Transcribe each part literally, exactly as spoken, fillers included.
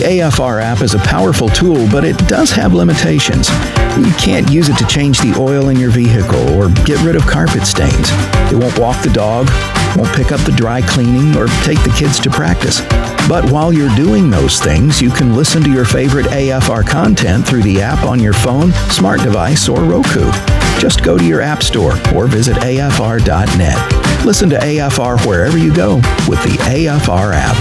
The A F R app is a powerful tool, but it does have limitations. You can't use it to change the oil in your vehicle or get rid of carpet stains. It won't walk the dog, won't pick up the dry cleaning, or take the kids to practice. But while you're doing those things, you can listen to your favorite A F R content through the app on your phone, smart device, or Roku. Just go to your app store or visit A F R dot net. Listen to A F R wherever you go with the A F R app.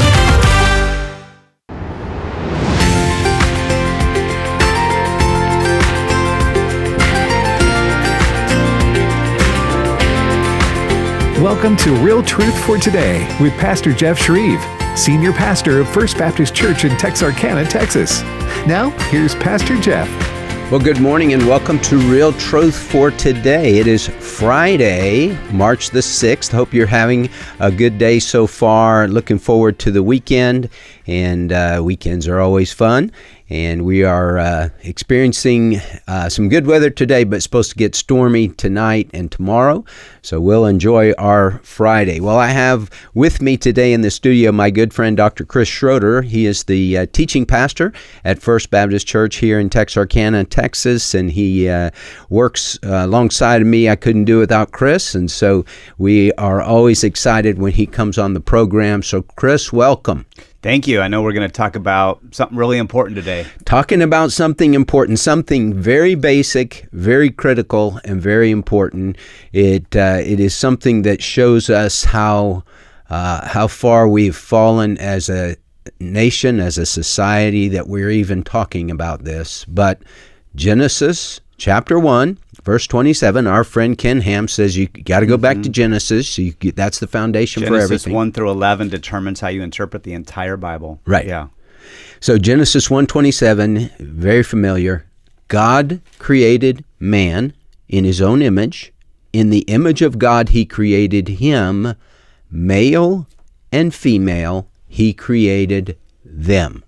Welcome to Real Truth for Today with Pastor Jeff Shreve, Senior Pastor of First Baptist Church in Texarkana, Texas. Now, here's Pastor Jeff. Well, good morning and welcome to Real Truth for Today. It is Friday, March the sixth. Hope you're having a good day so far. Looking forward to the weekend, and uh, weekends are always fun. And we are uh, experiencing uh, some good weather today, but it's supposed to get stormy tonight and tomorrow. So we'll enjoy our Friday. Well, I have with me today in the studio my good friend, Doctor Chris Schroeder. He is the uh, teaching pastor at First Baptist Church here in Texarkana, Texas, and he uh, works uh, alongside of me. I couldn't do it without Chris, and so we are always excited when he comes on the program. So, Chris, welcome. Thank you. I know we're going to talk about something really important today. Talking about something important, something very basic, very critical, and very important. It uh, it is something that shows us how uh, how far we've fallen as a nation, as a society, that we're even talking about this. But Genesis chapter one, verse twenty-seven, our friend Ken Ham says you got to go back mm-hmm. to Genesis. So you, that's the foundation Genesis for everything. Genesis one through eleven determines how you interpret the entire Bible. Right. Yeah. So Genesis one twenty-seven, very familiar. God created man in his own image. In the image of God, he created him. Male and female, he created them.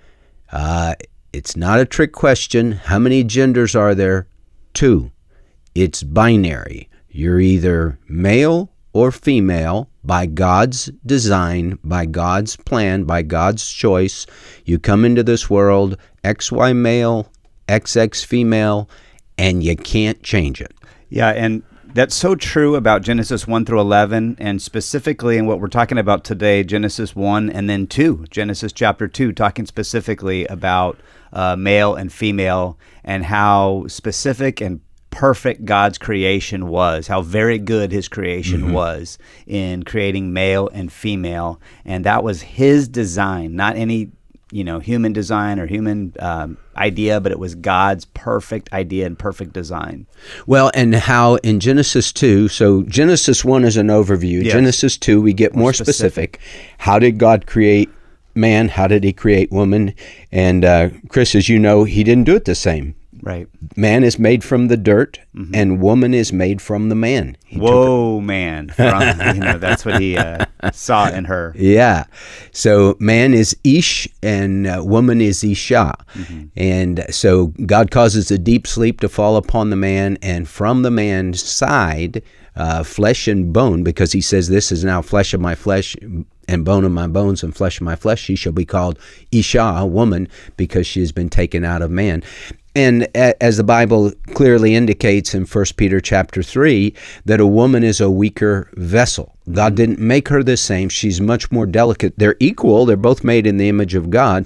Uh, it's not a trick question. How many genders are there? Two. It's binary. You're either male or female by God's design, by God's plan, by God's choice. You come into this world X Y male, X X female, and you can't change it. Yeah, and that's so true about Genesis one through eleven, and specifically in what we're talking about today, Genesis one and then two, Genesis chapter two, talking specifically about uh, male and female and how specific and perfect God's creation was, how very good his creation mm-hmm. was in creating male and female. And that was his design, not any you know, human design or human um, idea, but it was God's perfect idea and perfect design. Well, and how in Genesis two, so Genesis one is an overview. Yes. Genesis two, we get more, more specific. specific. How did God create man? How did he create woman? And uh, Chris, as you know, he didn't do it the same. Right. Man is made from the dirt, mm-hmm. and woman is made from the man. He Whoa, man. From, you know, that's what he uh, saw in her. Yeah. So man is Ish, and uh, woman is Isha. Mm-hmm. And so God causes a deep sleep to fall upon the man, and from the man's side, uh, flesh and bone, because he says, this is now flesh of my flesh, and bone of my bones and flesh of my flesh. She shall be called Isha, woman, because she has been taken out of man. And as the Bible clearly indicates in First Peter chapter three, that a woman is a weaker vessel. God didn't make her the same. She's much more delicate. They're equal. They're both made in the image of God,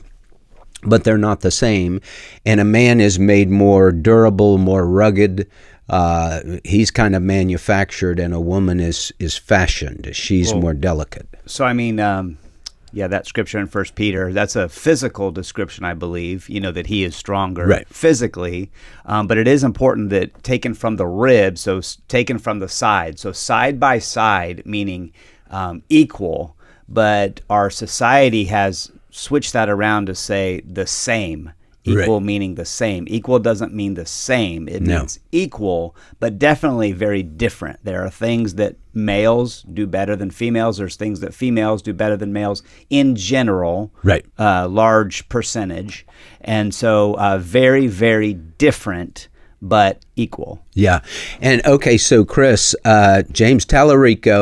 but they're not the same. And a man is made more durable, more rugged. Uh, he's kind of manufactured, and a woman is, is fashioned. She's well, more delicate. So, I mean... Um Yeah, that scripture in First Peter, that's a physical description, I believe, you know, that he is stronger right. physically. Um, but it is important that taken from the rib, so taken from the side. So side by side, meaning um, equal. But our society has switched that around to say the same. Equal right. meaning the same. Equal doesn't mean the same. It no. means equal, but definitely very different. There are things that males do better than females. There's things that females do better than males in general, right? Uh, large percentage. And so uh, very, very different, but equal. Yeah. And okay, so Chris, uh, James Tallarico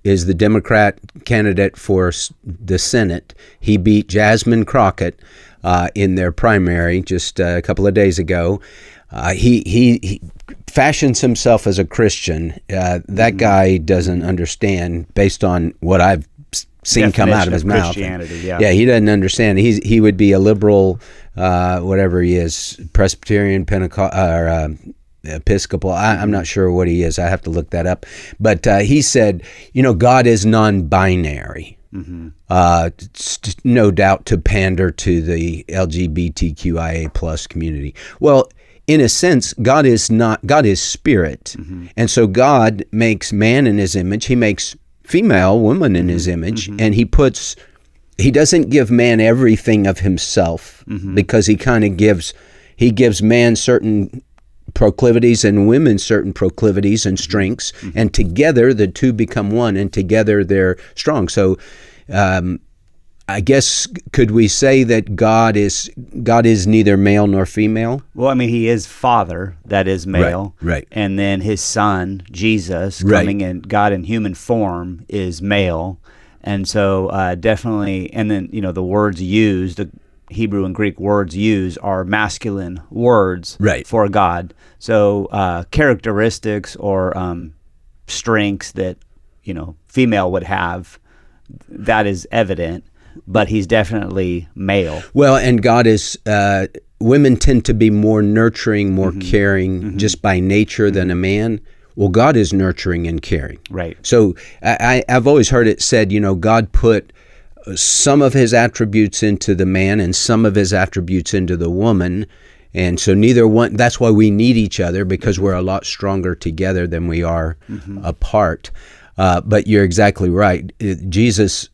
is the Democrat candidate for s- the Senate. He beat Jasmine Crockett uh, in their primary just uh, a couple of days ago. Uh, he, he he fashions himself as a Christian. Uh, that guy doesn't understand, based on what I've s- seen come out of his Definition of mouth. Christianity, yeah. yeah, he doesn't understand. He's he would be a liberal, uh, whatever he is, Presbyterian, Pentecost, or uh, Episcopal. I, I'm not sure what he is. I have to look that up. But uh, he said, you know, God is non-binary. Mm-hmm. Uh, st- no doubt to pander to the L G B T Q I A plus community. Well, in a sense, God is not. God is spirit, mm-hmm. and so God makes man in His image. He makes female, woman in mm-hmm. His image, mm-hmm. and He puts. He doesn't give man everything of himself, mm-hmm. because He kind of gives. He gives man certain proclivities and women certain proclivities and strengths, mm-hmm. and together the two become one, and together they're strong. So. Um, I guess, could we say that God is God is neither male nor female? Well, I mean, He is Father, that is male. Right, right. And then His Son, Jesus, Right. coming in, God in human form, is male. And so uh, definitely, and then, you know, the words used, the Hebrew and Greek words used are masculine words Right. for God. So uh, characteristics or um, strengths that, you know, female would have, that is evident. But He's definitely male. Well, and God is, uh, women tend to be more nurturing, more mm-hmm. caring mm-hmm. just by nature mm-hmm. than a man. Well, God is nurturing and caring. Right. So I, I've always heard it said, you know, God put some of His attributes into the man and some of His attributes into the woman. And so neither one, that's why we need each other, because we're a lot stronger together than we are mm-hmm. apart. Uh, but you're exactly right. It, Jesus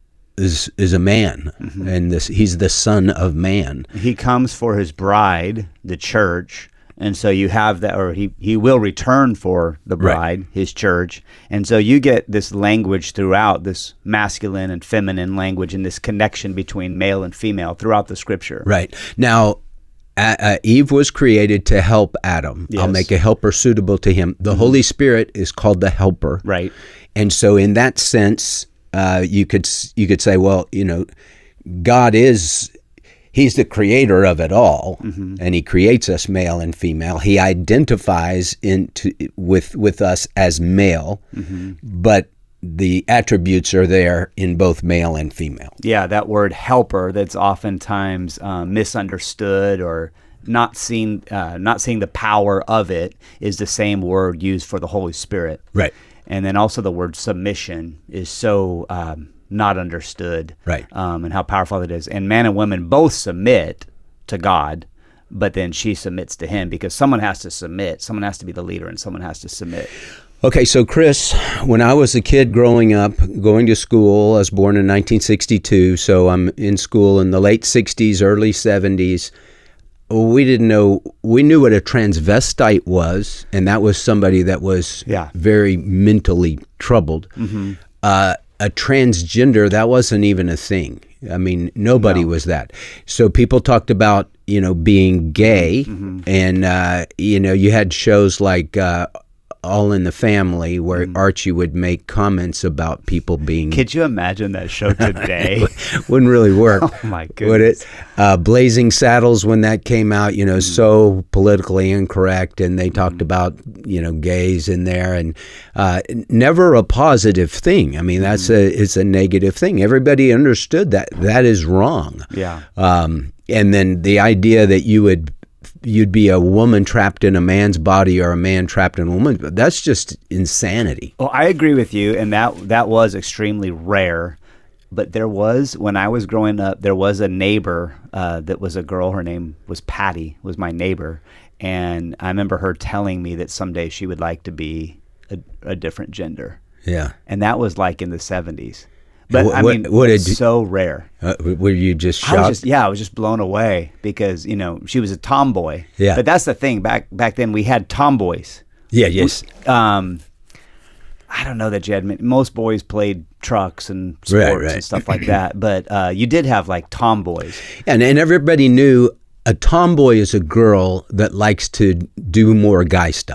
is is a man, mm-hmm. and this He's the Son of Man. He comes for His bride, the church, and so you have that, or he, he will return for the bride, right. His church. And so you get this language throughout, this masculine and feminine language, and this connection between male and female throughout the Scripture. Right. Now, uh, uh, Eve was created to help Adam. Yes. I'll make a helper suitable to him. The mm-hmm. Holy Spirit is called the helper. Right. And so in that sense, Uh, you could you could say, well, you know, God is, He's the creator of it all, mm-hmm. and He creates us male and female. He identifies into with with us as male, mm-hmm. but the attributes are there in both male and female. Yeah, that word helper that's oftentimes uh, misunderstood or not seen, uh, not seeing the power of it, is the same word used for the Holy Spirit. Right. And then also the word submission is so um, not understood, right? Um, and how powerful it is. And man and woman both submit to God, but then she submits to Him, because someone has to submit. Someone has to be the leader, and someone has to submit. Okay, so Chris, when I was a kid growing up, going to school, I was born in nineteen sixty-two, so I'm in school in the late sixties, early seventies. We didn't know, we knew what a transvestite was, and that was somebody that was yeah. very mentally troubled. Mm-hmm. Uh, a transgender, that wasn't even a thing. I mean, nobody no. was that. So people talked about, you know, being gay, mm-hmm. and, uh, you know, you had shows like uh, All in the Family, where mm. Archie would make comments about people being... Could you imagine that show today? Wouldn't really work. Oh my goodness. Would it? Uh, Blazing Saddles, when that came out, you know, mm. so politically incorrect, and they talked mm. about, you know, gays in there, and uh, never a positive thing. I mean, that's mm. a it's a negative thing. Everybody understood that that is wrong. Yeah. Um, and then the idea that you would you'd be a woman trapped in a man's body or a man trapped in a woman, that's just insanity. Well, I agree with you, and that that was extremely rare. But there was, when I was growing up, there was a neighbor uh, that was a girl. Her name was Patty, was my neighbor. And I remember her telling me that someday she would like to be a, a different gender. Yeah. And that was like in the seventies. But what, I mean, what, what it's did, so rare. Uh, were you just shocked? I was just, yeah, I was just blown away because, you know, she was a tomboy. Yeah. But that's the thing. Back back then, we had tomboys. Yeah, yes. We, um, I don't know that you had, most boys played trucks and sports right, right. and stuff like that. But uh, you did have like tomboys. And, and everybody knew a tomboy is a girl that likes to do more guy stuff.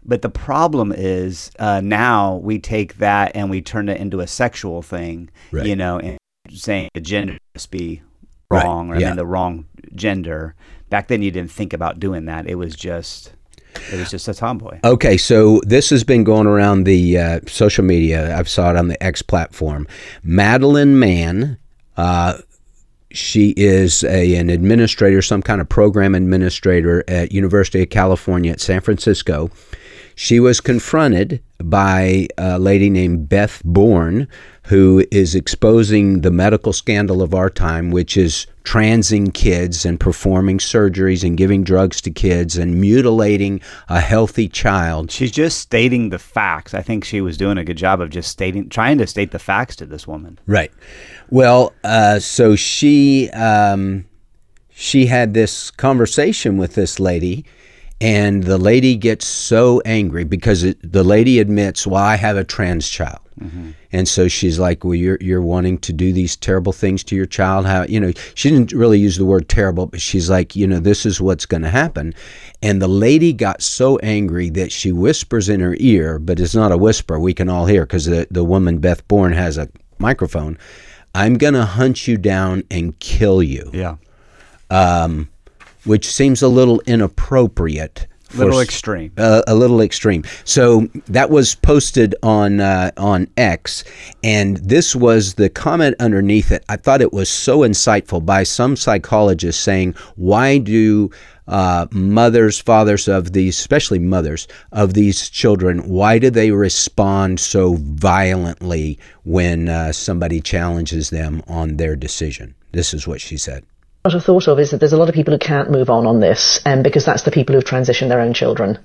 But the problem is uh, now we take that and we turn it into a sexual thing, Right. you know, and saying the gender must be wrong, Right, or I yeah. mean the wrong gender. Back then you didn't think about doing that. It was just, it was just a tomboy. Okay, so this has been going around the uh, social media. I've saw it on the X platform. Madeline Mann, uh, she is a, an administrator, some kind of program administrator at University of California at San Francisco. She was confronted by a lady named Beth Bourne, who is exposing the medical scandal of our time, which is transing kids and performing surgeries and giving drugs to kids and mutilating a healthy child. She's just stating the facts. I think she was doing a good job of just stating, trying to state the facts to this woman. Right. Well, uh, so she um, she had this conversation with this lady, and the lady gets so angry because it, the lady admits, well, I have a trans child. Mm-hmm. And so she's like, well, you're you're wanting to do these terrible things to your child. How, you know, she didn't really use the word terrible, but she's like, you know, this is what's going to happen. And the lady got so angry that she whispers in her ear, but it's not a whisper. We can all hear because the, the woman, Beth Bourne, has a microphone. I'm going to hunt you down and kill you. Yeah. Um, which seems a little inappropriate. A little for- extreme. Uh, a little extreme. So that was posted on uh, on X, and this was the comment underneath it. I thought it was so insightful by some psychologist saying, why do uh, mothers, fathers of these, especially mothers of these children, why do they respond so violently when uh, somebody challenges them on their decision? This is what she said. What I've thought of is that there's a lot of people who can't move on on this, um, because that's the people who've transitioned their own children.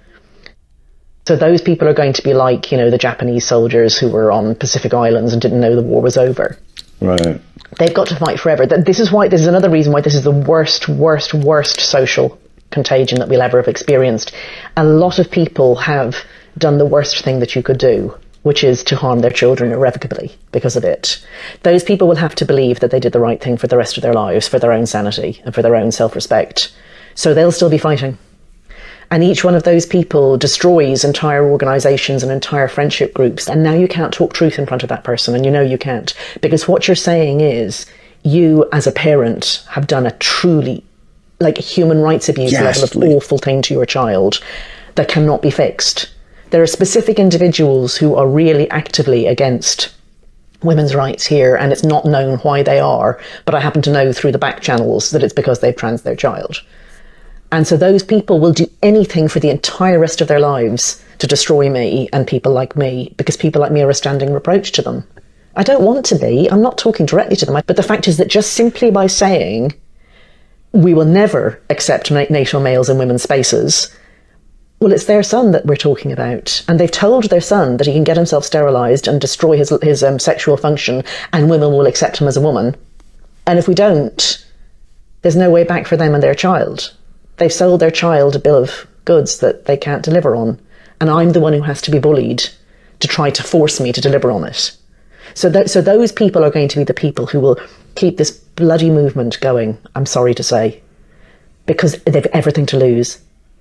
So those people are going to be like, you know, the Japanese soldiers who were on Pacific Islands and didn't know the war was over. Right. They've got to fight forever. This is why. This is another reason why this is the worst, worst, worst social contagion that we'll ever have experienced. A lot of people have done the worst thing that you could do, which is to harm their children irrevocably because of it. Those people will have to believe that they did the right thing for the rest of their lives, for their own sanity and for their own self-respect. So they'll still be fighting. And each one of those people destroys entire organisations and entire friendship groups. And now you can't talk truth in front of that person, and you know you can't. Because what you're saying is, you as a parent have done a truly, like, human rights abuse level of awful thing to your child that cannot be fixed. There are specific individuals who are really actively against women's rights here, and it's not known why they are, but I happen to know through the back channels that it's because they've trans their child. And so those people will do anything for the entire rest of their lives to destroy me and people like me, because people like me are a standing reproach to them. I don't want to be. I'm not talking directly to them. But the fact is that just simply by saying we will never accept natal males in women's spaces, well, it's their son that we're talking about. And they've told their son that he can get himself sterilised and destroy his, his um, sexual function, and women will accept him as a woman. And if we don't, there's no way back for them and their child. They've sold their child a bill of goods that they can't deliver on. And I'm the one who has to be bullied to try to force me to deliver on it. So, th- so those people are going to be the people who will keep this bloody movement going, I'm sorry to say, because they've everything to lose.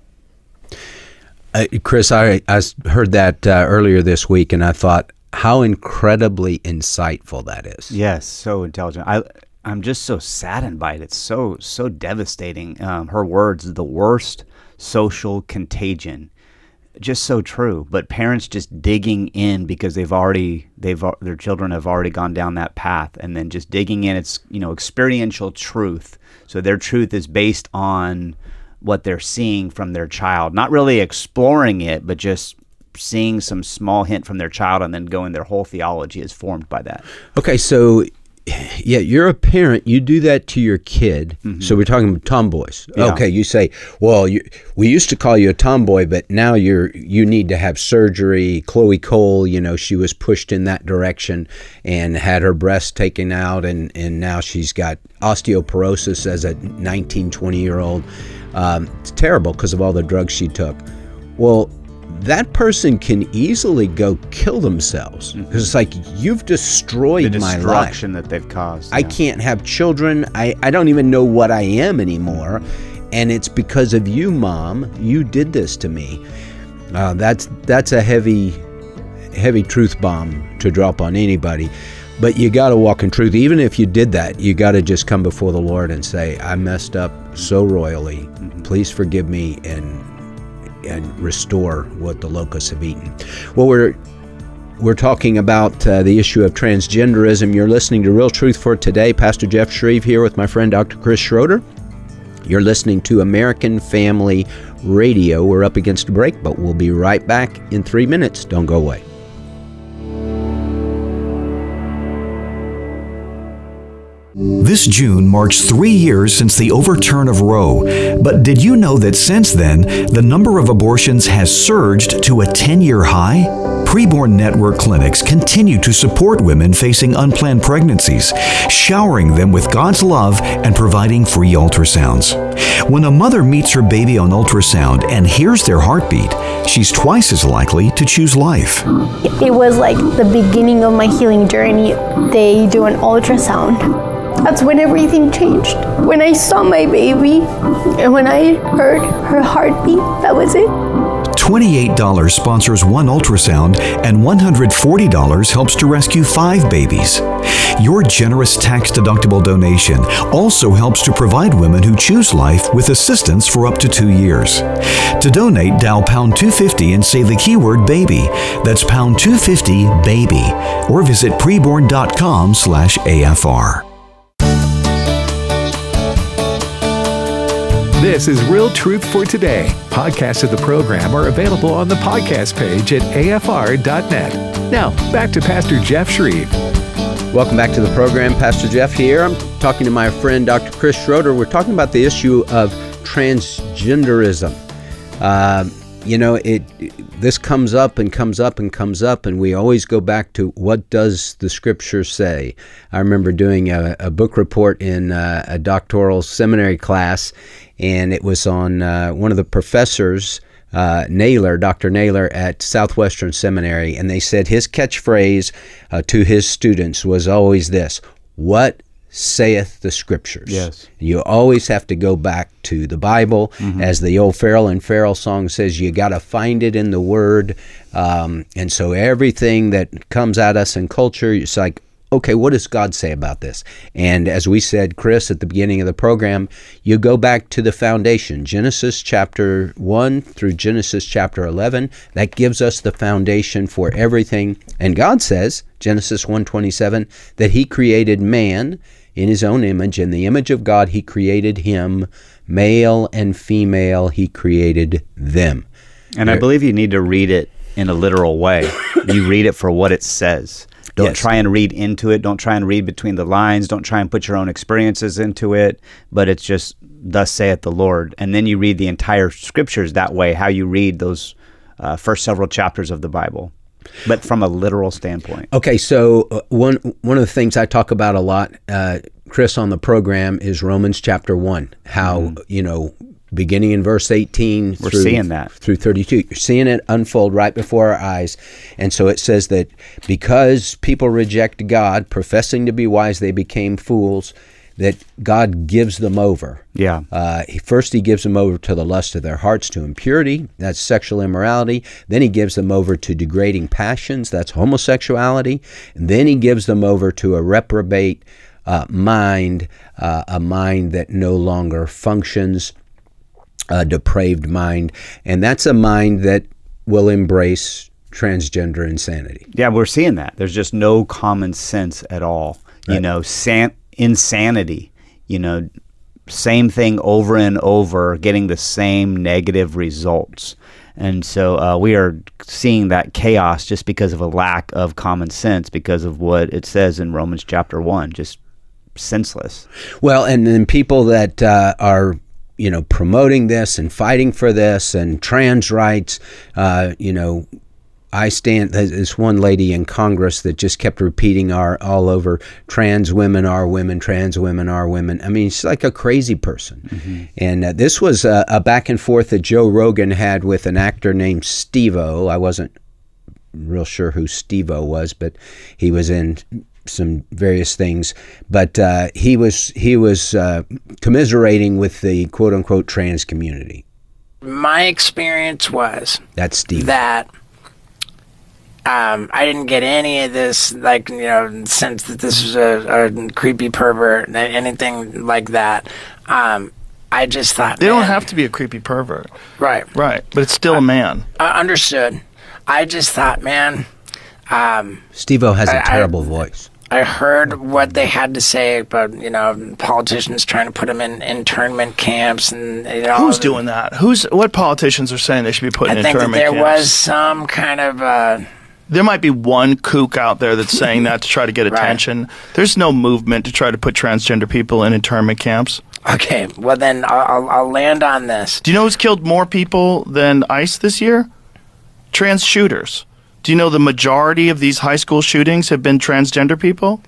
Uh, Chris, I, I heard that uh, earlier this week, and I thought how incredibly insightful that is. Yes, so intelligent. I, I'm just so saddened by it. It's so, so devastating. Um, her words, the worst social contagion. Just so true. But parents just digging in because they've already, they've their children have already gone down that path, and then just digging in. It's, you know, experiential truth. So their truth is based on what they're seeing from their child, not really exploring it, but just seeing some small hint from their child, and then going, their whole theology is formed by that. Okay, so yeah, you're a parent. You do that to your kid. Mm-hmm. So we're talking about tomboys. Yeah. Okay, you say, well, you, we used to call you a tomboy, but now you're you need to have surgery. Chloe Cole, you know, she was pushed in that direction and had her breast taken out, and, and now she's got osteoporosis as a nineteen, twenty-year-old. Um, it's terrible because of all the drugs she took. Well, that person can easily go kill themselves. Mm-hmm. It's like, you've destroyed the my life. The destruction that they've caused. I yeah. can't have children. I, I don't even know what I am anymore. And it's because of you, Mom. You did this to me. Uh, that's that's a heavy, heavy truth bomb to drop on anybody. But you got to walk in truth. Even if you did that, you got to just come before the Lord and say, I messed up so royally. Mm-hmm. Please forgive me and and restore what the locusts have eaten. Well, we're we're talking about uh, the issue of transgenderism. You're listening to Real Truth for Today. Pastor Jeff Shreve here with my friend Doctor Chris Schroeder. You're listening to American Family Radio. We're up against a break, but we'll be right back in three minutes. Don't go away. This June marks three years since the overturn of Roe, but did you know that since then, the number of abortions has surged to a ten-year high? Preborn Network clinics continue to support women facing unplanned pregnancies, showering them with God's love and providing free ultrasounds. When a mother meets her baby on ultrasound and hears their heartbeat, she's twice as likely to choose life. It was like the beginning of my healing journey. They do an ultrasound. That's when everything changed. When I saw my baby and when I heard her heartbeat, that was it. twenty-eight dollars sponsors one ultrasound and one hundred forty dollars helps to rescue five babies. Your generous tax-deductible donation also helps to provide women who choose life with assistance for up to two years. To donate, dial pound two fifty and say the keyword baby. That's pound two fifty baby, or visit preborn.com slash AFR. This is Real Truth for Today. Podcasts of the program are available on the podcast page at A F R dot net. Now, back to Pastor Jeff Shreve. Welcome back to the program. Pastor Jeff here. I'm talking to my friend Doctor Chris Schroeder. We're talking about the issue of transgenderism. Uh, you know, it, it this comes up and comes up and comes up, and we always go back to what does the Scripture say? I remember doing a, a book report in uh, a doctoral seminary class, and it was on uh, one of the professors, uh, Naylor, Doctor Naylor at Southwestern Seminary, and they said his catchphrase uh, to his students was always this: what saith the Scriptures? Yes. You always have to go back to the Bible. Mm-hmm. As the old Farrell and Farrell song says, you got to find it in the Word. Um, and so everything that comes at us in culture, it's like, okay, what does God say about this? And as we said, Chris, at the beginning of the program, you go back to the foundation, Genesis chapter one through Genesis chapter eleven. That gives us the foundation for everything. And God says, Genesis one twenty-seven, that He created man in His own image. In the image of God, He created him. Male and female, He created them. And I believe you need to read it in a literal way. You read it for what it says. Don't yes. try and read into it. Don't try and read between the lines. Don't try and put your own experiences into it. But it's just, thus saith the Lord. And then you read the entire Scriptures that way, how you read those uh, first several chapters of the Bible, but from a literal standpoint. Okay, so uh, one one of the things I talk about a lot, uh, Chris, on the program is Romans chapter one, how, mm-hmm. you know, beginning in verse eighteen We're through, seeing that. through thirty-two. You're seeing it unfold right before our eyes. And so it says that because people reject God, professing to be wise, they became fools, that God gives them over. Yeah. Uh, he, first, He gives them over to the lust of their hearts, to impurity. That's sexual immorality. Then He gives them over to degrading passions. That's homosexuality. And then He gives them over to a reprobate uh, mind, uh, a mind that no longer functions, a depraved mind. And that's a mind that will embrace transgender insanity. Yeah, we're seeing that. There's just no common sense at all. Right. You know, san- insanity, you know, same thing over and over, getting the same negative results. And so uh, we are seeing that chaos just because of a lack of common sense, because of what it says in Romans chapter one, just senseless. Well, and then people that uh, are, you know, promoting this and fighting for this and trans rights, uh, you know, I stand, there's this one lady in Congress that just kept repeating our all over, trans women are women, trans women are women. I mean, she's like a crazy person. Mm-hmm. And uh, this was a, a back and forth that Joe Rogan had with an actor named Steve-O. I wasn't real sure who Steve-O was, but he was in some various things. But uh, he was, he was uh, commiserating with the quote unquote trans community. my experience was That's Steve. that um, I didn't get any of this, like, you know, sense that this was a, a creepy pervert, anything like that. Um, I just thought, They man, don't have to be a creepy pervert. right. Right. But it's still a man. I understood. I just thought, man, um, Steve-O has a I- I- terrible voice. I heard what they had to say about, you know, politicians trying to put them in internment camps and, you know. Who's doing that? Who's what politicians are saying they should be put in I think that internment there camps? was some kind of, uh, There might be one kook out there that's saying that to try to get Right. attention. There's no movement to try to put transgender people in internment camps. okay, well then I'll, I'll- I'll land on this. Do you know who's killed more people than ICE this year? Trans shooters. Do you know the majority of these high school shootings have been transgender people?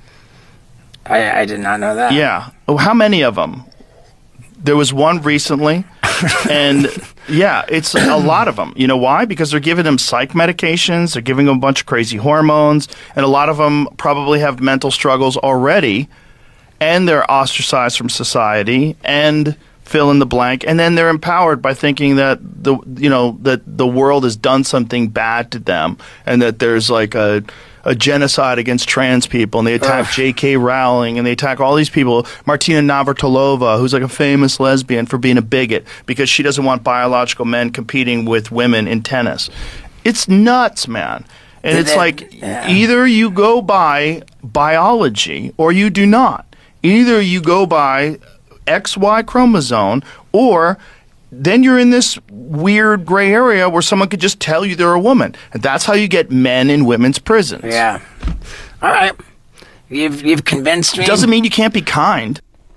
I, I did not know that. Yeah. Oh, how many of them? There was one recently, and yeah, it's a lot of them. You know why? Because they're giving them psych medications, they're giving them a bunch of crazy hormones, and a lot of them probably have mental struggles already, and they're ostracized from society, and fill in the blank, and then they're empowered by thinking that the you know that the world has done something bad to them, and that there's like a a genocide against trans people, and they attack J K Rowling, and they attack all these people. Martina Navratilova, who's like a famous lesbian, for being a bigot because she doesn't want biological men competing with women in tennis. It's nuts, man. And Did it's they- like yeah. either you go by biology or you do not. Either you go by X Y chromosome, or then you're in this weird gray area where someone could just tell you they're a woman. And that's how you get men in women's prisons. Yeah. All right. You've, you've convinced me. Doesn't mean you can't be kind.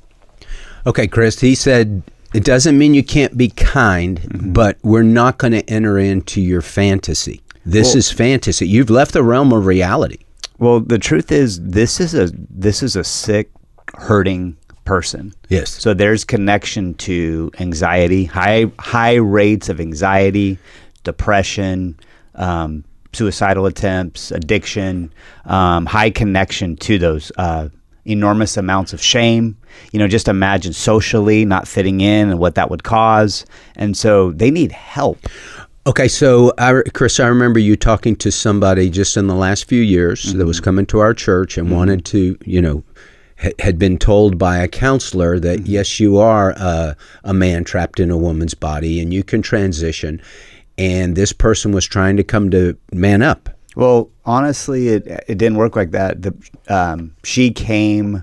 Okay, Chris, he said it doesn't mean you can't be kind, Mm-hmm. but we're not going to enter into your fantasy. This Well- is fantasy. You've left the realm of reality. Well, the truth is, this is a this is a sick, hurting person. Yes. So there's connection to anxiety, high high rates of anxiety, depression, um, suicidal attempts, addiction, um, high connection to those uh, enormous amounts of shame. You know, just imagine socially not fitting in and what that would cause. And so they need help. Okay, so I, Chris, I remember you talking to somebody just in the last few years Mm-hmm. that was coming to our church and wanted to, you know, ha- had been told by a counselor that, Mm-hmm. yes, you are uh, a man trapped in a woman's body and you can transition. And this person was trying to come to man up. Well, honestly, it it didn't work like that. The um, she came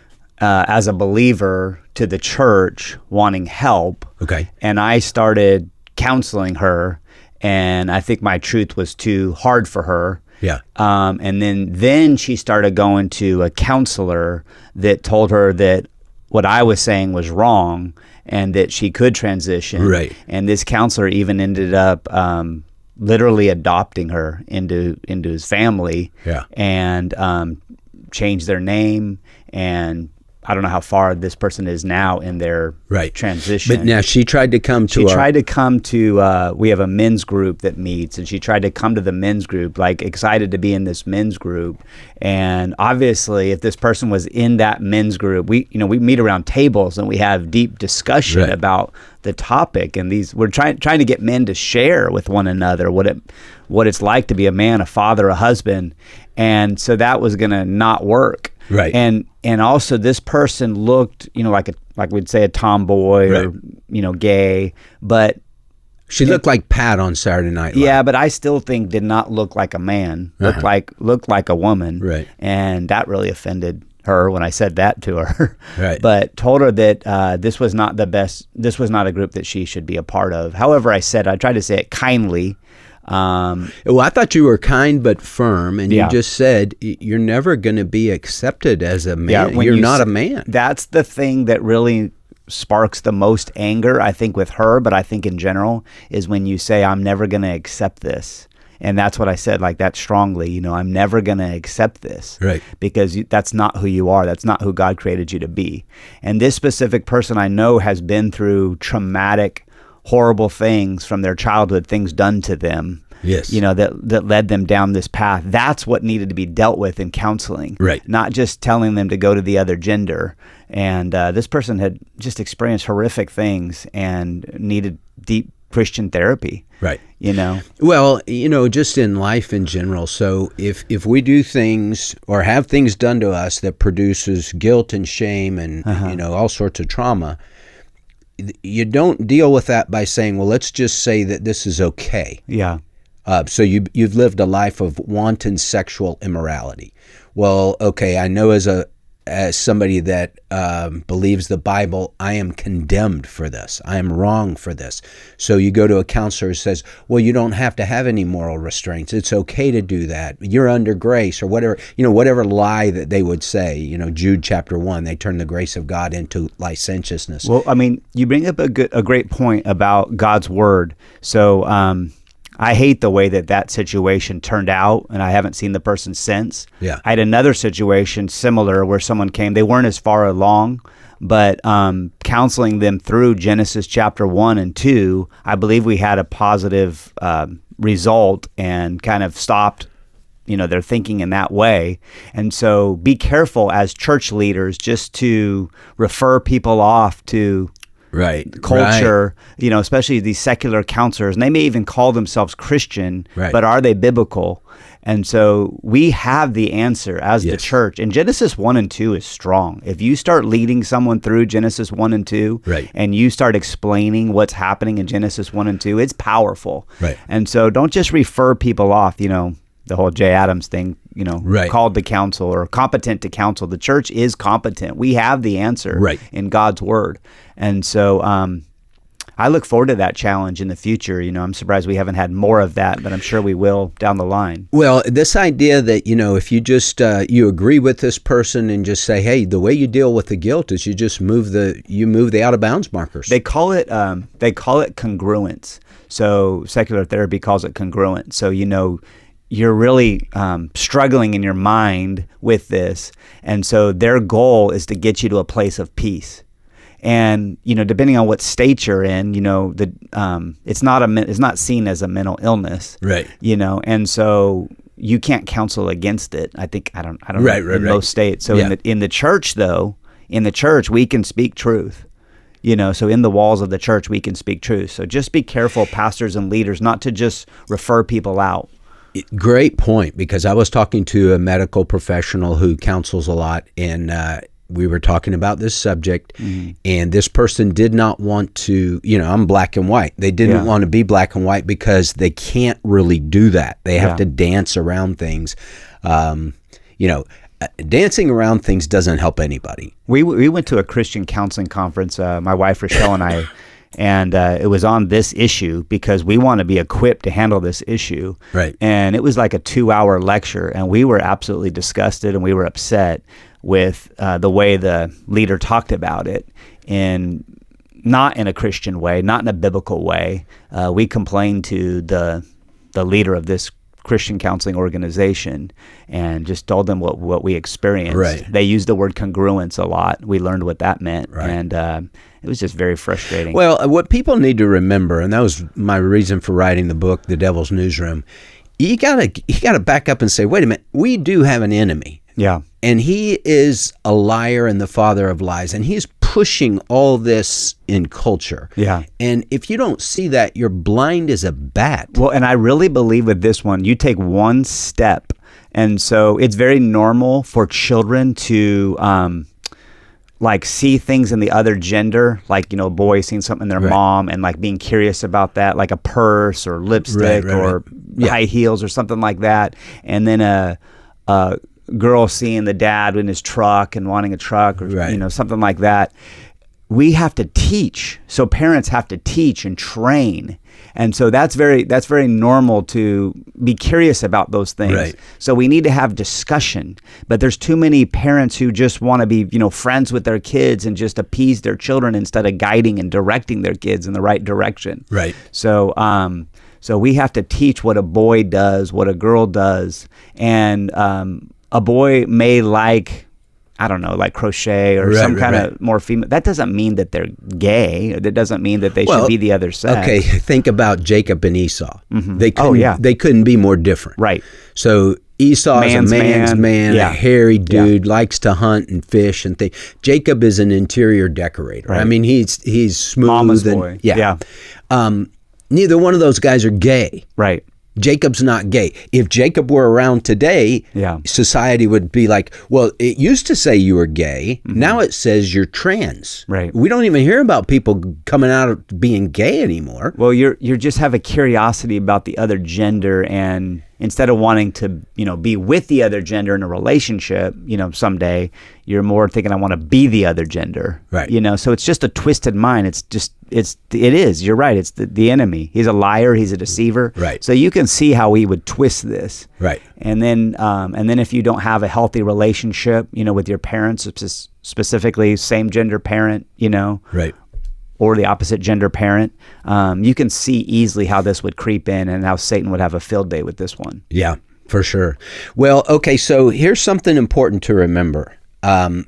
uh, as a believer to the church wanting help. Okay. And I started counseling her, and I think my truth was too hard for her. Yeah. Um, and then then she started going to a counselor that told her that what I was saying was wrong and that she could transition. Right. And this counselor even ended up um, literally adopting her into into his family. Yeah. And um, changed their name, and I don't know how far this person is now in their Right. transition. But now she tried to come to She our, tried to come to, uh, we have a men's group that meets, and she tried to come to the men's group, like excited to be in this men's group. And obviously, if this person was in that men's group, we, you know, we meet around tables and we have deep discussion Right. about the topic. And these, we're trying trying to get men to share with one another what it what it's like to be a man, a father, a husband. And so that was going to not work. Right. And and also this person looked, you know, like a like we'd say a tomboy or Right. you know, gay, but she looked like Pat on Saturday Night Live. yeah, but I still think did not look like a man. Looked Uh-huh. like looked like a woman. Right. And that really offended her when I said that to her. Right. But told her that uh, this was not the best. This was not a group that she should be a part of. However, I said I tried to say it kindly. Um, Well, I thought you were kind but firm, and Yeah. you just said y- you're never going to be accepted as a man. when You're you not s- a man. That's the thing that really sparks the most anger, I think, with her, but I think in general, is when you say, I'm never going to accept this. And that's what I said, like that strongly, you know, I'm never going to accept this. Right. Because you, that's not who you are. That's not who God created you to be. And this specific person I know has been through traumatic, horrible things from their childhood, things done to them. Yes. You know, that that led them down this path. That's what needed to be dealt with in counseling. Right. Not just telling them to go to the other gender. And uh, this person had just experienced horrific things and needed deep Christian therapy. Right. You know? Well, you know, just in life in general. So if, if we do things or have things done to us that produces guilt and shame and, uh-huh. you know, all sorts of trauma, you don't deal with that by saying, well, let's just say that this is okay. Yeah. Uh, so you, you've lived a life of wanton sexual immorality. Well, okay, I know as a as somebody that um, believes the Bible, I am condemned for this. I am wrong for this. So you go to a counselor who says, well, you don't have to have any moral restraints. It's okay to do that. You're under grace, or whatever, you know, whatever lie that they would say. You know, Jude chapter one, they turn the grace of God into licentiousness. Well, I mean, you bring up a good, a great point about God's word. So, um, I hate the way that that situation turned out, and I haven't seen the person since. Yeah. I had another situation similar where someone came. They weren't as far along, but um, counseling them through Genesis chapter one and two, I believe we had a positive uh, result and kind of stopped, you know, their thinking in that way. And so be careful as church leaders just to refer people off to right culture, right. you know, especially these secular counselors, and they may even call themselves Christian, right. but are they biblical? And so we have the answer as yes. the church. And Genesis one and two is strong. If you start leading someone through Genesis one and two, right. and you start explaining what's happening in Genesis one and two, it's powerful. Right. And so don't just refer people off, you know, the whole Jay Adams thing, you know, right. called to counsel or competent to counsel. The church is competent. We have the answer right. in God's word. And so um, I look forward to that challenge in the future. You know, I'm surprised we haven't had more of that, but I'm sure we will down the line. Well, this idea that, you know, if you just, uh, you agree with this person and just say, hey, the way you deal with the guilt is you just move the, you move the out of bounds markers. They call it, um, they call it congruence. So secular therapy calls it congruence. So, you know, you're really um, struggling in your mind with this. And so their goal is to get you to a place of peace. And, you know, depending on what state you're in, you know, the um, it's not a it's not seen as a mental illness. Right. You know, and so you can't counsel against it. I think, I don't, I don't right, know, right, in right. most states. So yeah. in the in the church, though, in the church, we can speak truth. You know, so in the walls of the church, we can speak truth. So just be careful, pastors and leaders, not to just refer people out. Great point, because I was talking to a medical professional who counsels a lot, and uh, we were talking about this subject, mm-hmm. and this person did not want to, you know, I'm black and white. They didn't yeah. want to be black and white because they can't really do that. They have yeah. to dance around things. Um, you know, dancing around things doesn't help anybody. We we went to a Christian counseling conference, uh, my wife Rochelle and I, and uh, it was on this issue because we want to be equipped to handle this issue. Right. And it was like a two-hour lecture, and we were absolutely disgusted and we were upset with uh, the way the leader talked about it, and not in a Christian way, not in a biblical way. Uh, we complained to the the leader of this Christian counseling organization and just told them what, what we experienced. Right. They used the word congruence a lot. We learned what that meant. Right. And uh, it was just very frustrating. Well, what people need to remember, and that was my reason for writing the book, The Devil's Newsroom, you gotta you gotta back up and say, wait a minute, we do have an enemy. Yeah. And he is a liar and the father of lies, and he's pushing all this in culture. Yeah. And if you don't see that, you're blind as a bat. Well, and I really believe with this one, you take one step. And so it's very normal for children to um, like see things in the other gender, like, you know, a boy seeing something in their right. mom and like being curious about that, like a purse or lipstick right, right, or right. Yeah. high heels or something like that. And then a, a girl seeing the dad in his truck and wanting a truck or, right. you know, something like that. We have to teach. So parents have to teach and train. And so that's very that's very normal to be curious about those things. Right. So we need to have discussion. But there's too many parents who just want to be, you know, friends with their kids and just appease their children instead of guiding and directing their kids in the right direction. Right. So um so we have to teach what a boy does, what a girl does. And um a boy may like, I don't know, like crochet or right, some right, kind right. of more female. That doesn't mean that they're gay. That doesn't mean that they well, should be the other sex. Okay, think about Jacob and Esau. Mm-hmm. They couldn't, oh, yeah. They couldn't be more different. Right. So Esau Man's is a man's man, man, yeah. a hairy dude, Yeah. likes to hunt and fish and things. Jacob is an interior decorator. Right. I mean, he's he's smooth. Mama's and, boy. Yeah. Yeah. Um, neither one of those guys are gay. Right. Jacob's not gay. If Jacob were around today, yeah. society would be like, well, it used to say you were gay. Mm-hmm. Now it says you're trans. Right. We don't even hear about people coming out of being gay anymore. Well, you're you just have a curiosity about the other gender, and instead of wanting to, you know, be with the other gender in a relationship, you know, someday, you're more thinking, I want to be the other gender. Right. You know, so it's just a twisted mind. It's just, it's, it is, you're right. It's the, the enemy. He's a liar. He's a deceiver. Right. So you can see how he would twist this. Right. And then, um, and then if you don't have a healthy relationship, you know, with your parents, specifically same gender parent, you know, right. or the opposite gender parent, um, you can see easily how this would creep in and how Satan would have a field day with this one. Yeah, for sure. Well, okay, so here's something important to remember. Um,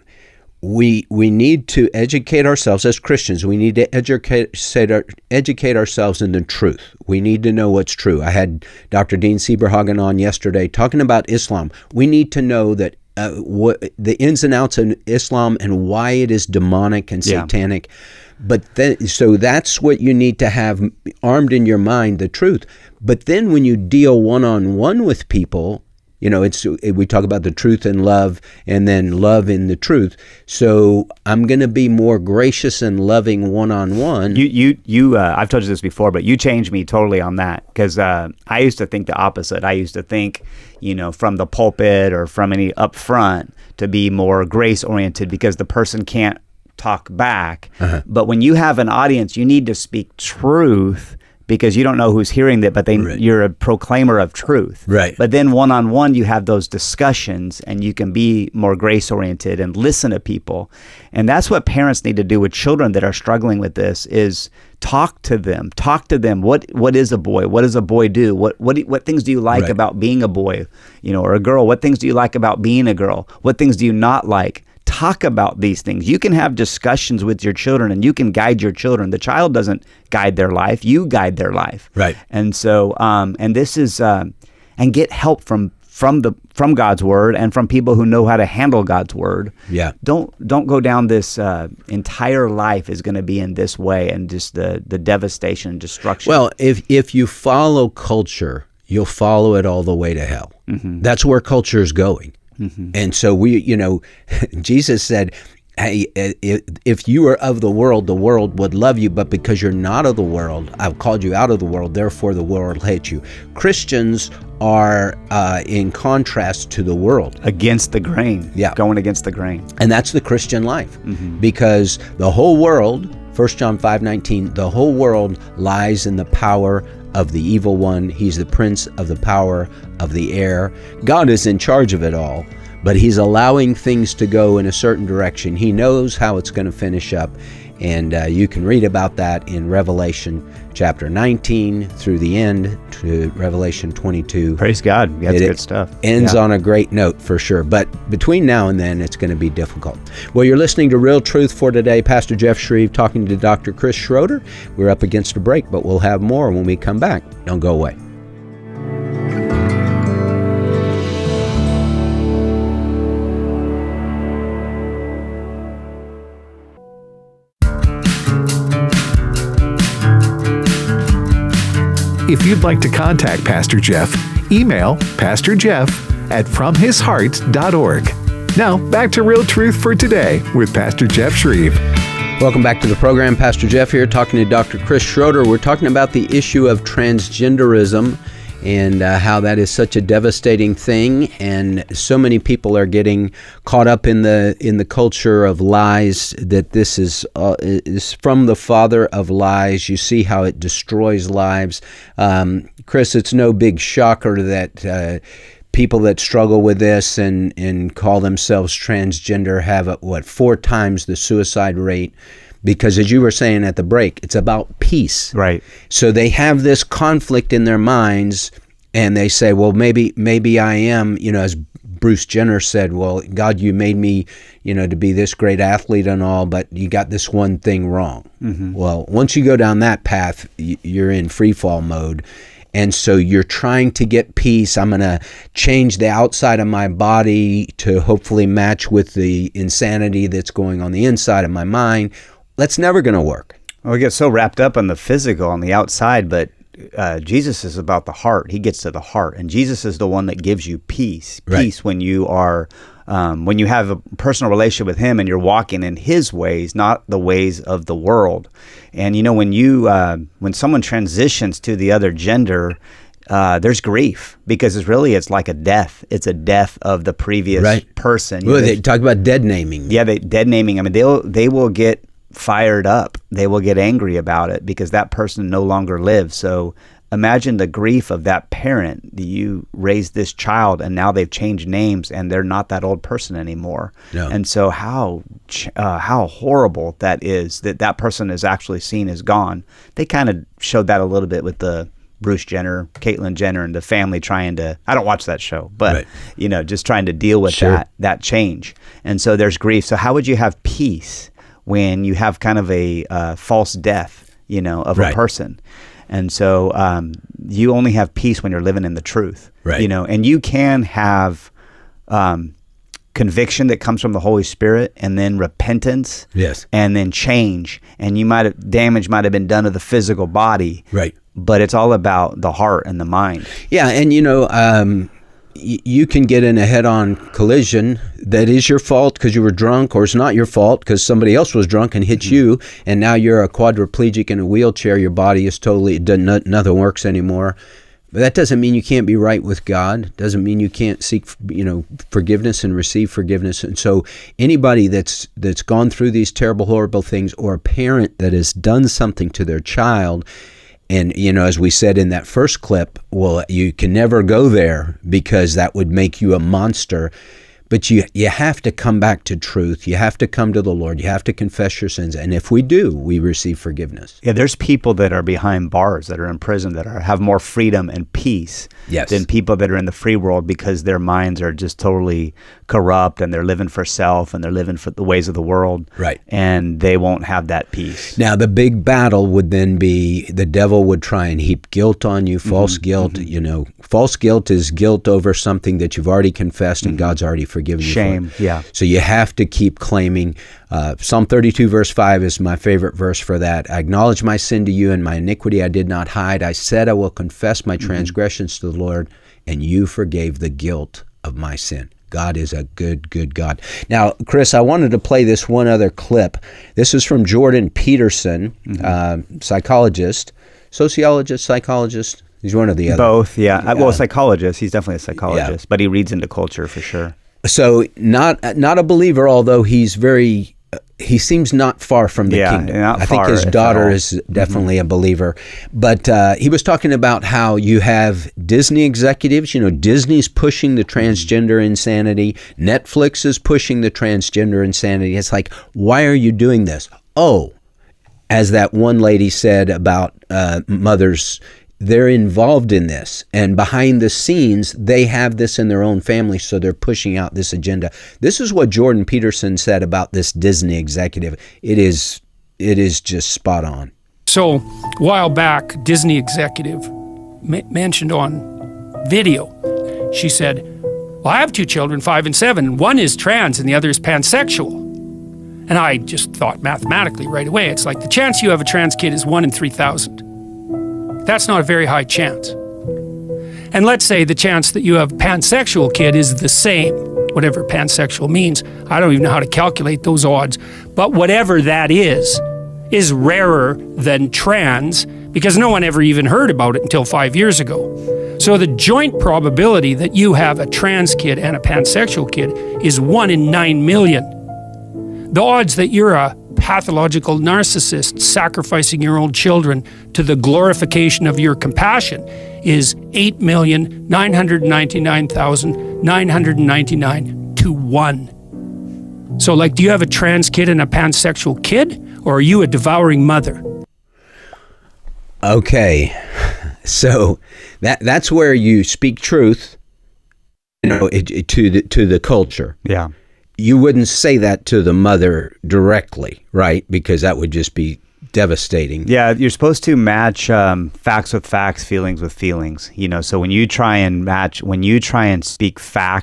we we need to educate ourselves as Christians. We need to educate educate ourselves in the truth. We need to know what's true. I had Doctor Dean Sieberhagen on yesterday talking about Islam. We need to know that uh, what the ins and outs of Islam and why it is demonic and satanic. Yeah. But then, so that's what you need to have armed in your mind, the truth. But then when you deal one-on-one with people, you know, it's we talk about the truth and love, and then love in the truth. So I'm going to be more gracious and loving one-on-one. You, you, you. Uh, I've told you this before, but you changed me totally on that, because uh, I used to think the opposite. I used to think, you know, from the pulpit or from any up front to be more grace-oriented, because the person can't talk back. Uh-huh. But when you have an audience, you need to speak truth, because you don't know who's hearing that, but they, right. you're a proclaimer of truth. Right. But then one-on-one, you have those discussions, and you can be more grace-oriented and listen to people. And that's what parents need to do with children that are struggling with this, is talk to them. Talk to them. What What is a boy? What does a boy do? What What What things do you like right. about being a boy, you know, or a girl? What things do you like about being a girl? What things do you not like? Talk about these things. You can have discussions with your children, and you can guide your children. The child doesn't guide their life. You guide their life. Right. And so, um, and this is, uh, and get help from, from the, from God's word, and from people who know how to handle God's word. Yeah. Don't, don't go down this, uh, entire life is going to be in this way, and just the, the devastation and destruction. Well, if, if you follow culture, you'll follow it all the way to hell. Mm-hmm. That's where culture is going. Mm-hmm. And so we, you know, Jesus said, hey, if you were of the world, the world would love you, but because you're not of the world, I've called you out of the world, therefore the world hates you. Christians are uh, in contrast to the world. Against the grain. Yeah. Going against the grain. And that's the Christian life. Mm-hmm. Because the whole world, First John five nineteen, the whole world lies in the power of the evil one. He's the prince of the power of the air. God is in charge of it all, but he's allowing things to go in a certain direction. He knows how it's going to finish up, and uh, you can read about that in Revelation chapter nineteen through the end to Revelation twenty-two. Praise God. That's it, good stuff. Ends yeah. on a great note for sure, but between now and then it's going to be difficult. Well, you're listening to Real Truth for Today. Pastor Jeff Shreve talking to Doctor Chris Schroeder. We're up against a break, but we'll have more when we come back. Don't go away. If you'd like to contact Pastor Jeff, email Pastor Jeff at from his heart dot org. Now, back to Real Truth for Today with Pastor Jeff Shreve. Welcome back to the program. Pastor Jeff here talking to Doctor Chris Schroeder. We're talking about the issue of transgenderism and uh, how that is such a devastating thing, and so many people are getting caught up in the in the culture of lies, that this is uh, is from the father of lies. You see how it destroys lives. Um, Chris, it's no big shocker that uh, people that struggle with this and, and call themselves transgender have, a, what, four times the suicide rate. Because as you were saying at the break, it's about peace. Right. So they have this conflict in their minds, and they say, well, maybe maybe I am, you know, as Bruce Jenner said, well, God, you made me, you know, to be this great athlete and all, but you got this one thing wrong. Mm-hmm. Well, once you go down that path, you're in free fall mode. And so you're trying to get peace. I'm going to change the outside of my body to hopefully match with the insanity that's going on the inside of my mind. That's never going to work. Well, we get so wrapped up on the physical, on the outside, but uh, Jesus is about the heart. He gets to the heart, and Jesus is the one that gives you peace. Right. Peace when you are, um, when you have a personal relationship with Him, and you're walking in His ways, not the ways of the world. And you know, when you, uh, when someone transitions to the other gender, uh, there's grief, because it's really, it's like a death. It's a death of the previous Right. person. You Well, know, they talk about dead naming. Yeah, they dead naming. I mean, they'll they will get fired up. They will get angry about it because that person no longer lives. So imagine the grief of that parent that you raised this child, and now they've changed names and they're not that old person anymore. No. And so how ch- uh, how horrible that is, that that person is actually seen as gone. They kind of showed that a little bit with the Bruce Jenner, Caitlyn Jenner, and the family trying to, I don't watch that show, but, Right. you know, just trying to deal with Sure. that, that change. And so there's grief. So how would you have peace when you have kind of a uh, false death, you know, of Right. a person? And so um, you only have peace when you're living in the truth, Right. you know, and you can have um, conviction that comes from the Holy Spirit, and then repentance, Yes. and then change. And you might have, damage might have been done to the physical body, Right. but it's all about the heart and the mind. Yeah, and you know, um, y- you can get in a head-on collision that is your fault because you were drunk, or it's not your fault because somebody else was drunk and hit Mm-hmm. you, and now you're a quadriplegic in a wheelchair. Your body is totally done, no- nothing works anymore. But that doesn't mean you can't be right with God. Doesn't mean you can't seek, you know, forgiveness and receive forgiveness. And so, anybody that's that's gone through these terrible, horrible things, or a parent that has done something to their child. And, you know, as we said in that first clip, well, you can never go there because that would make you a monster. But you you have to come back to truth. You have to come to the Lord. You have to confess your sins. And if we do, we receive forgiveness. Yeah, there's people that are behind bars, that are in prison, that are have more freedom and peace Yes. than people that are in the free world, because their minds are just totally corrupt, and they're living for self, and they're living for the ways of the world. Right. And they won't have that peace. Now, the big battle would then be the devil would try and heap guilt on you, false guilt. You know, false guilt is guilt over something that you've already confessed and God's already forgiven you for. Shame, yeah. So you have to keep claiming. Uh, Psalm thirty-two, verse five is my favorite verse for that. I acknowledge my sin to you, and my iniquity I did not hide. I said I will confess my transgressions to the Lord, and you forgave the guilt of my sin. God is a good, good God. Now, Chris, I wanted to play this one other clip. This is from Jordan Peterson, uh, psychologist, sociologist, psychologist. He's one of the other. Both, yeah. Yeah. Well, a psychologist. He's definitely a psychologist, but he reads into culture for sure. So not not a believer, although he's very, uh, he seems not far from the Yeah, kingdom. not I think far, his if at daughter all. is definitely a believer. But uh, he was talking about how you have Disney executives, you know, Disney's pushing the transgender insanity. Netflix is pushing the transgender insanity. It's like, why are you doing this? Oh, as that one lady said about uh, mothers, they're involved in this, and behind the scenes they have this in their own family, so they're pushing out this agenda. This is what Jordan Peterson said about this Disney executive. It is it is just spot on. So, a while back, Disney executive ma- mentioned on video, she said, well, I have two children, five and seven. One is trans and the other is pansexual. And I just thought mathematically right away, it's like the chance you have a trans kid is one in three thousand. That's not a very high chance. And let's say the chance that you have a pansexual kid is the same, whatever pansexual means. I don't even know how to calculate those odds. But whatever that is, is rarer than trans, because no one ever even heard about it until five years ago. So the joint probability that you have a trans kid and a pansexual kid is one in nine million. The odds that you're a pathological narcissist sacrificing your own children to the glorification of your compassion is eight million nine hundred ninety-nine thousand nine hundred ninety-nine to one. So, like, do you have a trans kid and a pansexual kid, or are you a devouring mother? Okay, so that that's where you speak truth, you know, it, it, to the to the culture. Yeah. You wouldn't say that to the mother directly, right? Because that would just be devastating. Yeah, you're supposed to match um, facts with facts, feelings with feelings. You know, so when you try and match, when you try and speak facts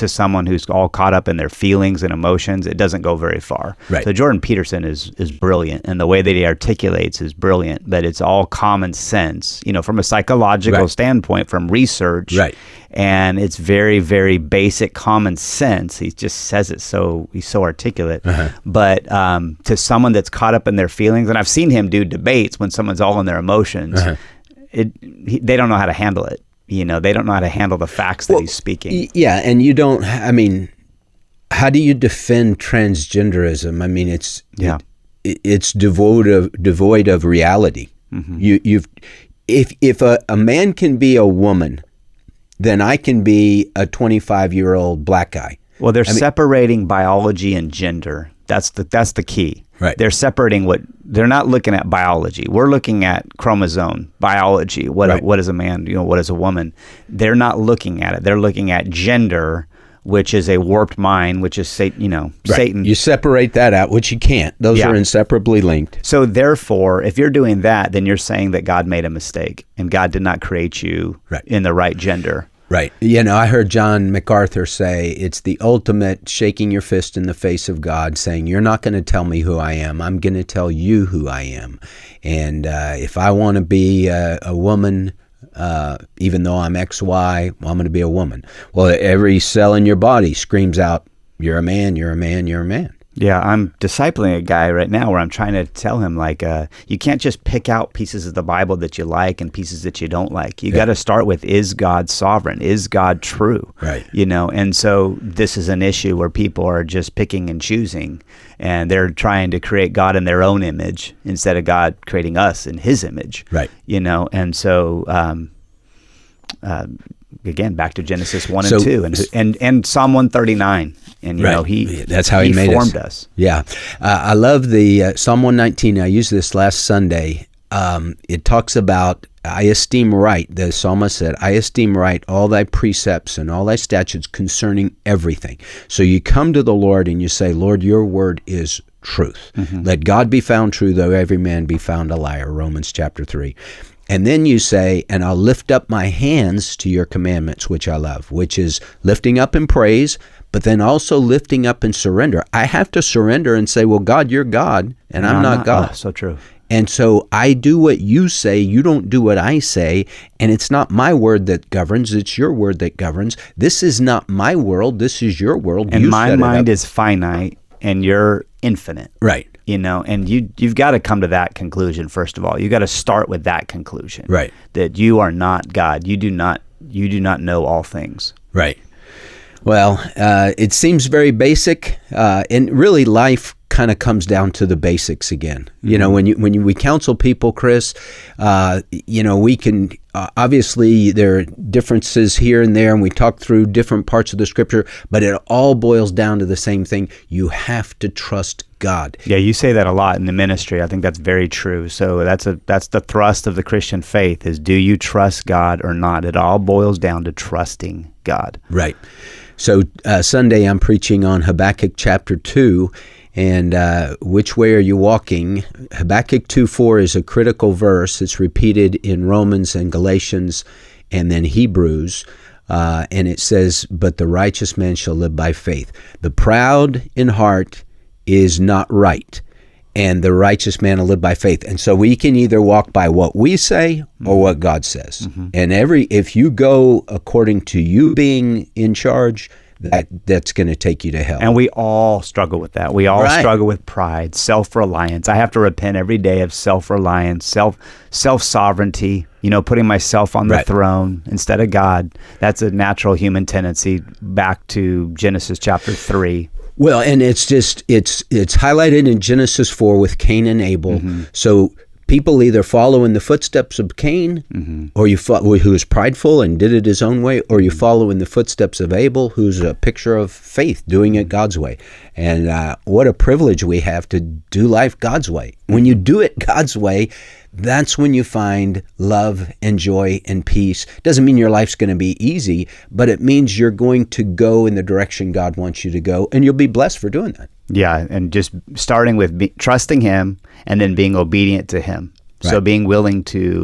to someone who's all caught up in their feelings and emotions, it doesn't go very far. Right. So Jordan Peterson is is brilliant, and the way that he articulates is brilliant, but it's all common sense, you know, from a psychological Right. standpoint, from research. Right. And it's very, very basic common sense. He just says it so, he's so articulate. Uh-huh. But um, to someone that's caught up in their feelings, and I've seen him do debates when someone's all in their emotions, Uh-huh. it he, they don't know how to handle it. You know, they don't know how to handle the facts that Well, he's speaking. y- Yeah, and you don't. I mean, how do you defend transgenderism? I mean, it's Yeah. it, it's devoid of devoid of reality. Mm-hmm. You you've if if a, a man can be a woman, then I can be a twenty-five year old black guy. Well, they're I mean- separating biology and gender. That's the that's the key. Right. They're separating what they're not looking at biology. We're looking at chromosome biology. What Right. a, what is a man? You know, what is a woman? They're not looking at it. They're looking at gender, which is a warped mind, which is Satan. You know, Right. Satan. You separate that out, which you can't. Those Yeah. are inseparably linked. So therefore, if you're doing that, then you're saying that God made a mistake and God did not create you Right. in the right gender. Right. You know, I heard John MacArthur say it's the ultimate shaking your fist in the face of God, saying, you're not going to tell me who I am. I'm going to tell you who I am. And uh, if I want to be a, a woman, uh, even though I'm X Y, well, I'm going to be a woman. Well, every cell in your body screams out, you're a man, you're a man, you're a man. Yeah, I'm discipling a guy right now where I'm trying to tell him, like, uh, you can't just pick out pieces of the Bible that you like and pieces that you don't like. You Yeah. got to start with, is God sovereign? Is God true? Right. You know, and so this is an issue where people are just picking and choosing, and they're trying to create God in their own image instead of God creating us in his image. Right. You know, and so, um, uh, again, back to Genesis one So- and two and, and, and Psalm one thirty-nine. And, you Right. know, he, That's how he, made formed us. us. Yeah. Uh, I love the uh, Psalm one nineteen. I used this last Sunday. Um, it talks about, I esteem right, the psalmist said, I esteem right all thy precepts and all thy statutes concerning everything. So you come to the Lord and you say, Lord, your word is truth. Mm-hmm. Let God be found true, though every man be found a liar, Romans chapter three. And then you say, and I'll lift up my hands to your commandments, which I love, which is lifting up in praise, but then also lifting up in surrender. I have to surrender and say, well, God, you're God, and I'm, not, God. Oh, so true. And so I do what you say, you don't do what I say, and it's not my word that governs, it's your word that governs. This is not my world, this is your world. And You my set it mind up. is finite and you're infinite. Right. You know, and you you've got to come to that conclusion first of all. You got to start with that conclusion. Right. That you are not God. You do not you do not know all things. Right. Well, uh, it seems very basic, uh, and really life kind of comes down to the basics again. You know, when you when you, we counsel people, Chris, uh, you know, we can uh, obviously there are differences here and there, and we talk through different parts of the scripture, but it all boils down to the same thing: you have to trust God. Yeah, you say that a lot in the ministry. I think that's very true. So that's a that's the thrust of the Christian faith: is do you trust God or not? It all boils down to trusting God. Right. So uh, Sunday I'm preaching on Habakkuk chapter two, and uh, which way are you walking? Habakkuk two four is a critical verse. It's repeated in Romans and Galatians and then Hebrews. Uh, and it says, but the righteous man shall live by faith. The proud in heart is not right, and the righteous man will live by faith. And so we can either walk by what we say or what God says. Mm-hmm. And every if you go according to you being in charge, that that's going to take you to hell. And we all struggle with that. We all Right. struggle with pride, self-reliance. I have to repent every day of self-reliance, self self-sovereignty, you know, putting myself on the Right. throne instead of God. That's a natural human tendency back to Genesis chapter three. Well, and it's just it's it's highlighted in Genesis four with Cain and Abel. Mm-hmm. So people either follow in the footsteps of Cain, mm-hmm. or you follow, who is prideful and did it his own way, or you follow in the footsteps of Abel, who's a picture of faith, doing it God's way. And uh, what a privilege we have to do life God's way. When you do it God's way, that's when you find love and joy and peace. Doesn't mean your life's going to be easy, but it means you're going to go in the direction God wants you to go, and you'll be blessed for doing that. Yeah, and just starting with be, trusting Him and then being obedient to Him. Right. So being willing to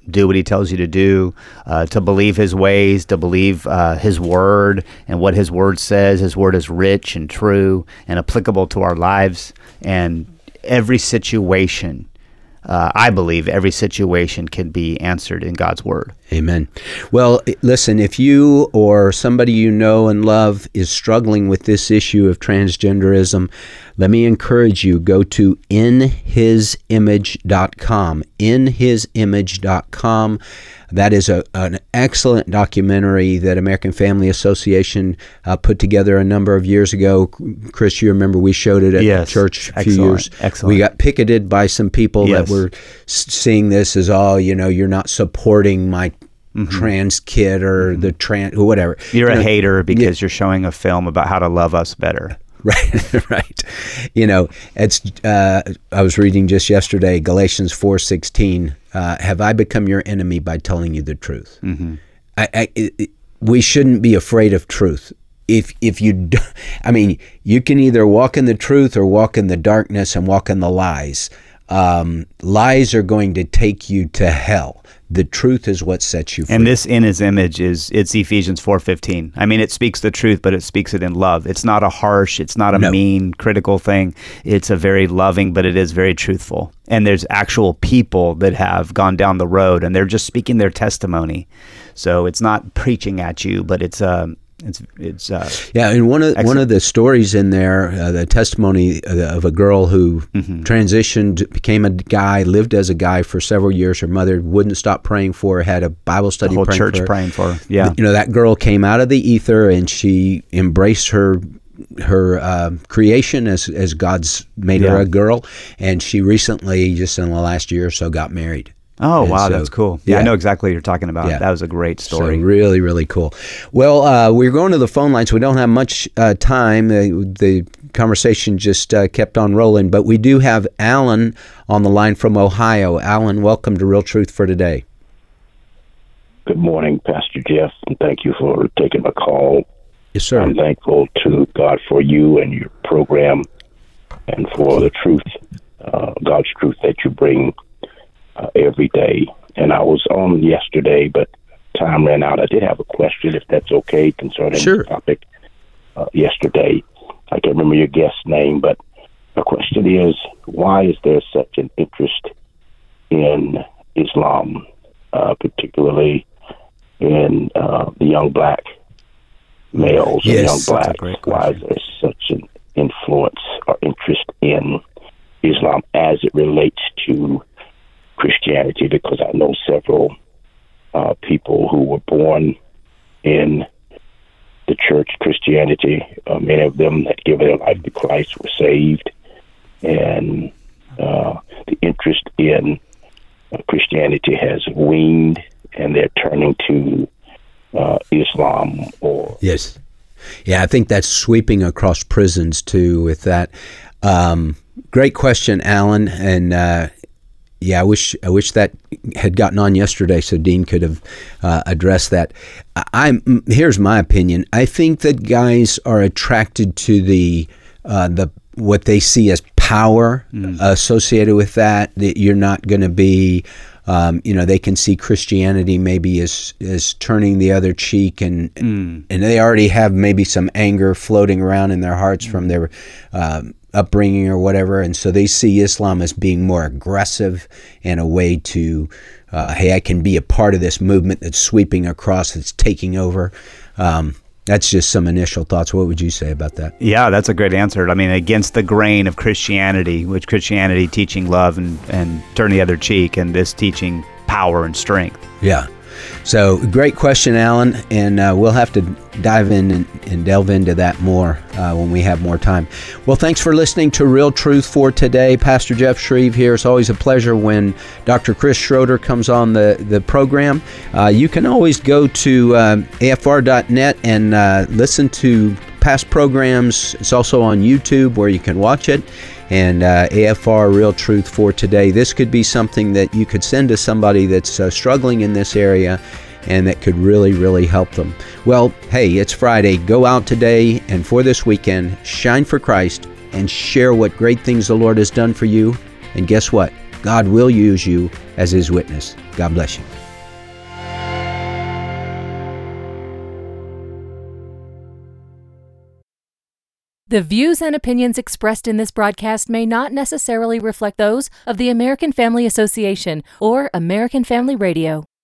do what he tells you to do, uh, to believe his ways, to believe uh, his word and what his word says. His word is rich and true and applicable to our lives. And every situation, uh, I believe every situation can be answered in God's word. Amen. Well, listen, if you or somebody you know and love is struggling with this issue of transgenderism, let me encourage you, go to in his image dot com, in his image dot com. That is a, an excellent documentary that American Family Association uh, put together a number of years ago. Chris, you remember we showed it at yes. church a few Excellent. years. Excellent. We got picketed by some people yes. that were seeing this as, oh, you know, you're not supporting my mm-hmm. trans kid or mm-hmm. the trans, or whatever. You're you a know, hater because yeah. you're showing a film about how to love us better. Right, right. You know, it's. Uh, I was reading just yesterday, Galatians four sixteen. Uh, Have I become your enemy by telling you the truth? Mm-hmm. I, I, it, we shouldn't be afraid of truth. If if you, do, I mean, you can either walk in the truth or walk in the darkness and walk in the lies. Um, lies are going to take you to hell. The truth is what sets you free. And this in his image is, it's Ephesians four fifteen. I mean, it speaks the truth, but it speaks it in love. It's not a harsh, it's not a no. mean, critical thing. It's a very loving, but it is very truthful. And there's actual people that have gone down the road and they're just speaking their testimony. So it's not preaching at you, but it's um It's it's uh, yeah, and one of excellent. one of the stories in there, uh, the testimony of a girl who mm-hmm. transitioned, became a guy, lived as a guy for several years. Her mother wouldn't stop praying for her, had a Bible study, the whole praying church for her. praying for her. Yeah, you know, that girl came out of the ether and she embraced her her uh, creation as as God's made yeah. her a girl, and she recently, just in the last year or so, got married. Oh, and wow, so, that's cool. Yeah, yeah, I know exactly what you're talking about. Yeah. That was a great story. So really, really cool. Well, uh, we're going to the phone lines. We don't have much uh, time. Uh, the conversation just uh, kept on rolling, but we do have Alan on the line from Ohio. Alan, welcome to Real Truth for Today. Good morning, Pastor Jeff, and thank you for taking my call. Yes, sir. I'm thankful to God for you and your program and for the truth, uh, God's truth that you bring Uh, every day. And I was on yesterday, but time ran out. I did have a question, if that's okay, concerning sure. the topic uh, yesterday. I can't remember your guest's name, but the question is, why is there such an interest in Islam, uh, particularly in uh, the young black males yes, and young blacks? Why is there such an influence or interest in Islam as it relates to Christianity? Because I know several uh, people who were born in the church Christianity. Uh, many of them that gave their life to Christ were saved, and uh, the interest in uh, Christianity has waned, and they're turning to uh, Islam. Or yes, yeah, I think that's sweeping across prisons too. With that, um, great question, Alan, and. Uh, Yeah, I wish I wish that had gotten on yesterday so Dean could have uh, addressed that. I'm here's my opinion. I think that guys are attracted to the uh, the what they see as power mm. associated with that. That you're not going to be, um, you know, they can see Christianity maybe as as turning the other cheek, and mm. and they already have maybe some anger floating around in their hearts mm. from their. Um, upbringing or whatever, and so they see Islam as being more aggressive and a way to, uh, hey, I can be a part of this movement that's sweeping across, that's taking over. Um, that's just some initial thoughts. What would you say about that? Yeah, that's a great answer. I mean, against the grain of Christianity, which Christianity teaching love and, and turn the other cheek, and this teaching power and strength. Yeah. So great question, Alan, and uh, we'll have to dive in and, and delve into that more uh, when we have more time. Well, thanks for listening to Real Truth for Today. Pastor Jeff Shreve here. It's always a pleasure when Doctor Chris Schroeder comes on the, the program. Uh, you can always go to uh, A F R dot net and uh, listen to past programs. It's also on YouTube where you can watch it. And uh, A F R Real Truth for Today. This could be something that you could send to somebody that's uh, struggling in this area and that could really, really help them. Well, hey, it's Friday. Go out today and for this weekend, shine for Christ and share what great things the Lord has done for you. And guess what? God will use you as His witness. God bless you. The views and opinions expressed in this broadcast may not necessarily reflect those of the American Family Association or American Family Radio.